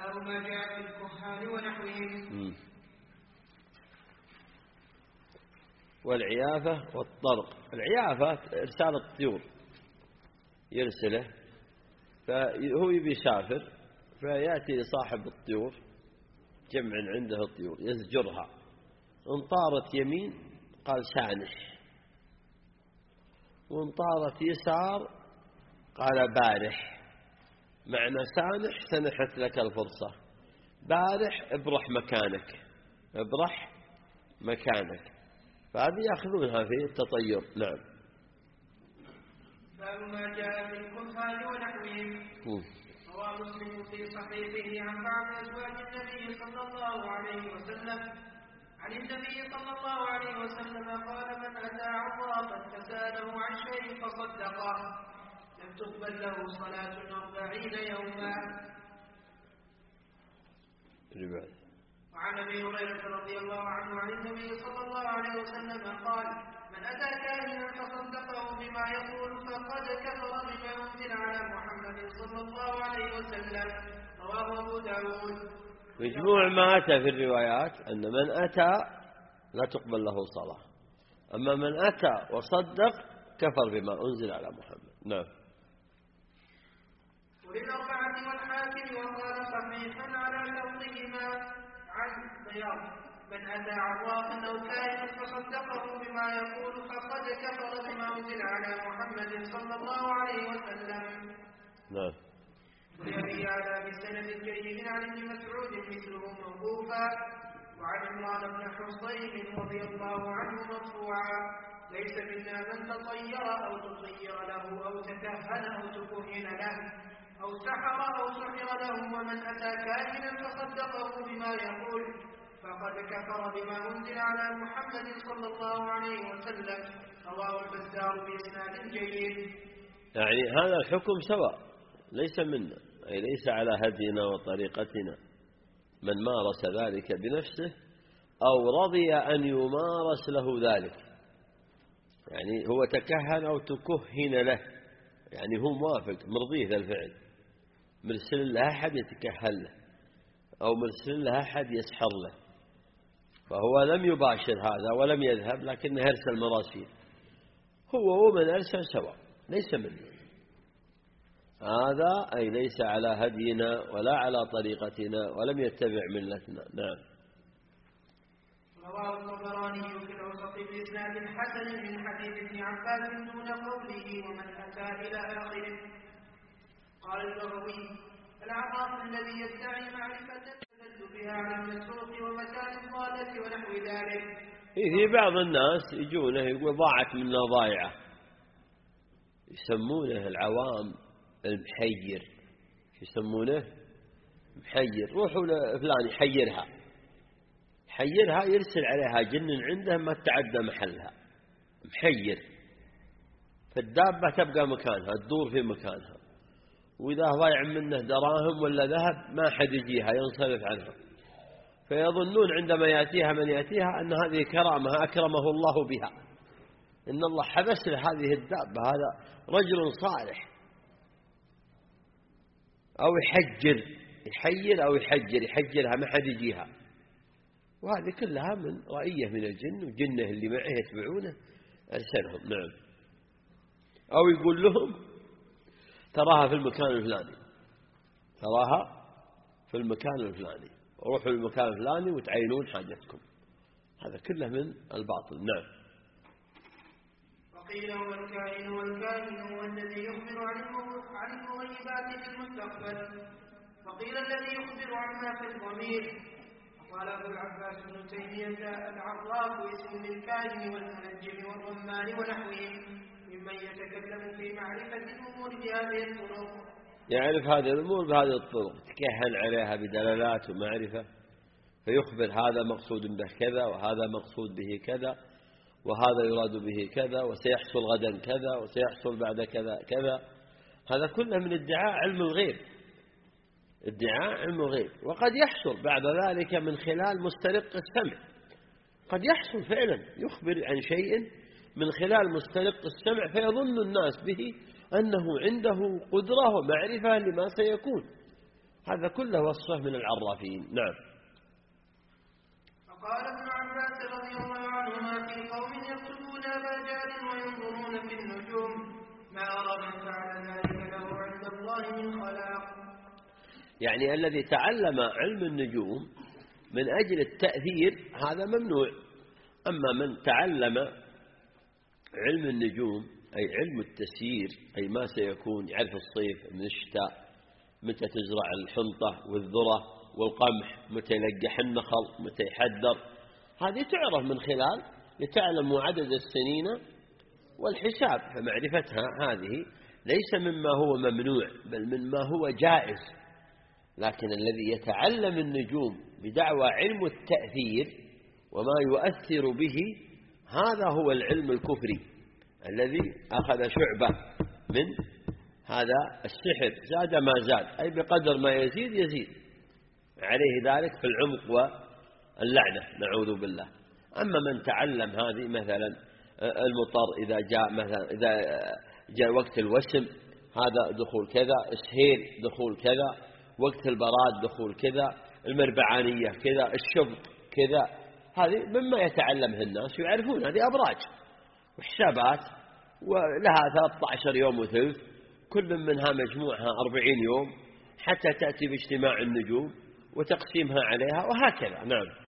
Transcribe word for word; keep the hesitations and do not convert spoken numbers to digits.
باب ما جاء في الكهان ونحوهم. والعيافة والطرق. العيافة إرسال الطيور، يرسله فهو يبي يسافر فيأتي صاحب الطيور، جمع عنده الطيور يزجرها، إن طارت يمين قال سانح، وإن طارت يسار قال بارح. معنى سانح سنحت لك الفرصة، بارح ابرح مكانك، ابرح مكانك. فهذه يأخذونها في التطير. نعم. باب ما جاء في الكهان ونحوهم. روى مسلم في صحيحه عن بعض أزواج النبي صلى الله عليه وسلم عن النبي صلى الله عليه وسلم قال: من أتى عرافا فسأله عن شيء فصدقه لم تقبل له صلاة أربعين يوما. وعن ابي هريره رضي الله عنه عن النبي صلى الله عليه وسلم قال: من اتى كاهنا فصدقه بما يقول فقد كفر بما انزل على محمد صلى الله عليه وسلم. رواه ابو داود. مجموع ما اتى في الروايات ان من اتى لا تقبل له صلاه، اما من اتى وصدق كفر بما انزل على محمد. نعم. وللأربعة والحاكم وقال صحيحا على شرطهما عن ضياء: من أتى عرافا أو كاهنا فصدقه بما يقول فقد كفر بما أنزل على محمد صلى الله عليه وسلم. نعم. ويروي على بسند جيد عن ابن مسعود مثله موقوفا، وعن عمران بن حصين رضي الله عنه مرفوعا: ليس منا من تطير أو تطير له أو تكهن أو تكهن له أو سحر أو سحر له، ومن أتى كاهنا فصدقه بما يقول فقد كفر بما أنزل على محمد صلى الله عليه وسلم. رواه البزار بإسناد جيد. يعني هذا الحكم سواء، ليس منا أي ليس على هدينا وطريقتنا من مارس ذلك بنفسه أو رضي أن يمارس له ذلك، يعني هو تكهن أو تكهن له، يعني هو موافق مرضيه ذا الفعل، مرسل له أحد يتكهل له أو مرسل له أحد يسحر له، فهو لم يباشر هذا ولم يذهب لكنه أرسل مراسيل، هو ومن أرسل سواء ليس منه. هذا أي ليس على هدينا ولا على طريقتنا ولم يتبع ملتنا. نعم. رواه الطبراني في الأوسط بإسناد حسن من حديث ابن عباس دون قوله ومن أتى إلى آخره. قال البغوي: العراف الذي يدعي معرفة تدل بها على المسروق ومكان الضالة ونحو ذلك. في بعض الناس يجونه يقول ضاعت منا ضايعة، يسمونه العوام المحير، يسمونه محير، روحوا لفلان يحيرها، حيرها يرسل عليها جن عنده ما تعدى محلها، محير، فالدابة تبقى مكانها تدور في مكانها، وإذا ضايع منه دراهم ولا ذهب ما حد يجيها ينصرف عنها، فيظنون عندما يأتيها من يأتيها أن هذه كرامة أكرمه الله بها، إن الله حبس لهذه الدابة، هذا رجل صالح. أو يحجر، يحير أو يحجر، يحجرها ما حد يجيها، وهذه كلها من رأية من الجن وجنه اللي معه يتبعونه أرسلهم. نعم. أو يقول لهم تراها في المكان الفلاني، تراها في المكان الفلاني، روحوا للمكان الفلاني وتعينون حاجتكم، هذا كله من الباطل. نعم. وقيل هو الكائن والكائن هو الذي يخبر عن المغيبات في المستقبل، وقيل الذي يخبر عما في الضمير. قال أبو العباس بن تيمية: العراف اسم للكائن والمنجم والرمان ونحوهم ممن يتكلم في معرفة الأمور بهذه الطرق، يعرف هذه الأمور بهذه الطرق، تكهن عليها بدلالات ومعرفة، فيخبر هذا مقصود به كذا وهذا مقصود به كذا وهذا يراد به كذا وسيحصل غدا كذا وسيحصل بعد كذا كذا. هذا كله من ادعاء علم الغيب، ادعاء علم الغيب. وقد يحصل بعد ذلك من خلال مسترق السمع، قد يحصل فعلا يخبر عن شيء من خلال مسترق السمع فيظن الناس به أنه عنده قدرة ومعرفة لما سيكون، هذا كله وصفه من العرافين. نعم. فقال ابن عباس رضي الله عنهما في قوم يكتبون أباجال وينظرون في النجوم ما أرى من فعل ذلك له عند الله من خلاق. يعني الذي تعلم علم النجوم من أجل التأثير هذا ممنوع. أما من تعلم علم النجوم أي علم التسيير، أي ما سيكون، يعرف الصيف من الشتاء، متى تزرع الحنطة والذرة والقمح، متى يلقح النخل، متى يحدر، هذه تعرف من خلال لتعلم عدد السنين والحساب. فمعرفتها هذه ليس مما هو ممنوع بل مما هو جائز. لكن الذي يتعلم النجوم بدعوى علم التأثير وما يؤثر به، هذا هو العلم الكفري الذي أخذ شعبة من هذا السحر، زاد ما زاد، أي بقدر ما يزيد يزيد عليه ذلك في العمق واللعنة، نعوذ بالله. أما من تعلم هذه مثلا المطر إذا جاء مثلا إذا جاء وقت الوسم هذا دخول كذا، السهيل دخول كذا، وقت البراد دخول كذا، المربعانية كذا، الشبط كذا، هذه مما يتعلمه الناس يعرفون. هذه أبراج وحسابات ولها ثلاثة عشر يوم وثلث، كل منها مجموعها أربعين يوم حتى تأتي باجتماع النجوم وتقسيمها عليها وهكذا. نعم.